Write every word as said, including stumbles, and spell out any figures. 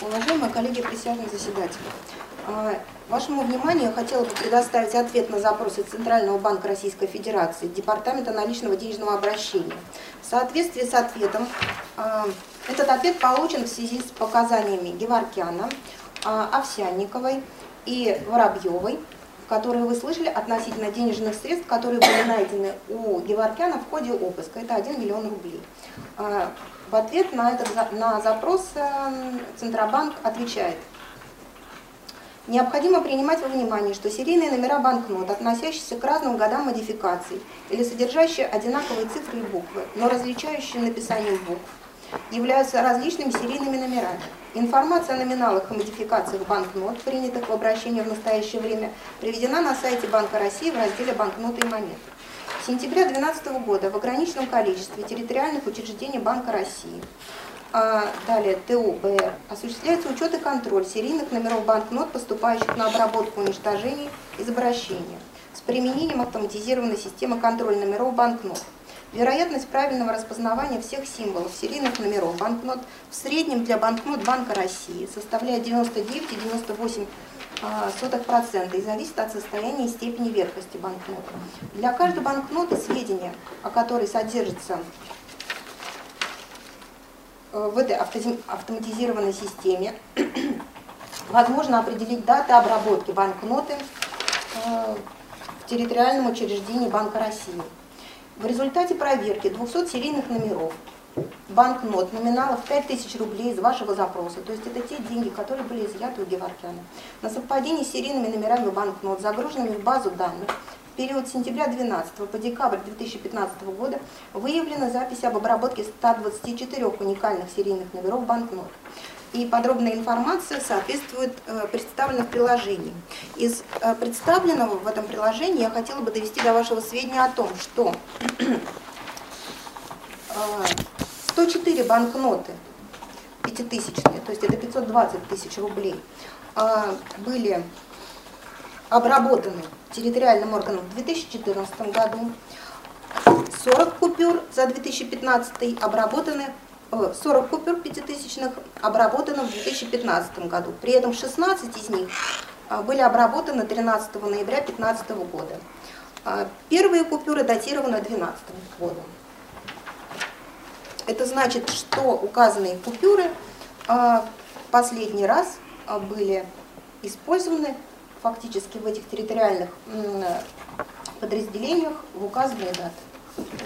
Уважаемые коллеги присяжных заседателей, вашему вниманию я хотела бы предоставить ответ на запросы Центрального банка Российской Федерации, Департамента наличного денежного обращения. В соответствии с ответом, этот ответ получен в связи с показаниями Геворкяна, Овсянниковой и Воробьевой, которые вы слышали относительно денежных средств, которые были найдены у Геворкяна в ходе обыска. Это один миллион рублей. В ответ на, этот, на запрос Центробанк отвечает: необходимо принимать во внимание, что серийные номера банкнот, относящиеся к разным годам модификаций или содержащие одинаковые цифры и буквы, но различающие написанием букв, являются различными серийными номерами. Информация о номиналах и модификациях банкнот, принятых в обращение в настоящее время, приведена на сайте Банка России в разделе «Банкноты и монеты». С сентября две тысячи двенадцатого года в ограниченном количестве территориальных учреждений Банка России, а далее ТУ БР, осуществляется учет и контроль серийных номеров банкнот, поступающих на обработку, уничтожение из обращения, с применением автоматизированной системы контроля номеров банкнот. Вероятность правильного распознавания всех символов серийных номеров банкнот в среднем для банкнот Банка России составляет девяносто девять и девяносто восемь сотых процента и зависит от состояния и степени ветхости банкноты. Для каждой банкноты сведения, о которой содержатся в этой автоматизированной системе, возможно определить даты обработки банкноты в территориальном учреждении Банка России. В результате проверки двухсот серийных номеров банкнот номиналов пять тысяч рублей из вашего запроса, то есть это те деньги, которые были изъяты у Геворкяна, на совпадение с серийными номерами банкнот, загруженными в базу данных, в период с сентября две тысячи двенадцатого по декабрь две тысячи пятнадцатого года выявлена запись об обработке ста двадцати четырёх уникальных серийных номеров банкнот. И подробная информация соответствует э, представленной в приложении. Из э, представленного в этом приложении я хотела бы довести до вашего сведения о том, что э, сто четыре банкноты пятитысячные, то есть это пятьсот двадцать тысяч рублей, э, были обработаны территориальным органом в две тысячи четырнадцатом году, сорок купюр за две тысячи пятнадцатый обработаны, сорок купюр пятитысячных обработано в две тысячи пятнадцатом году. При этом шестнадцать из них были обработаны тринадцатого ноября две тысячи пятнадцатого года. Первые купюры датированы две тысячи двенадцатым годом. Это значит, что указанные купюры последний раз были использованы фактически в этих территориальных подразделениях в указанные даты.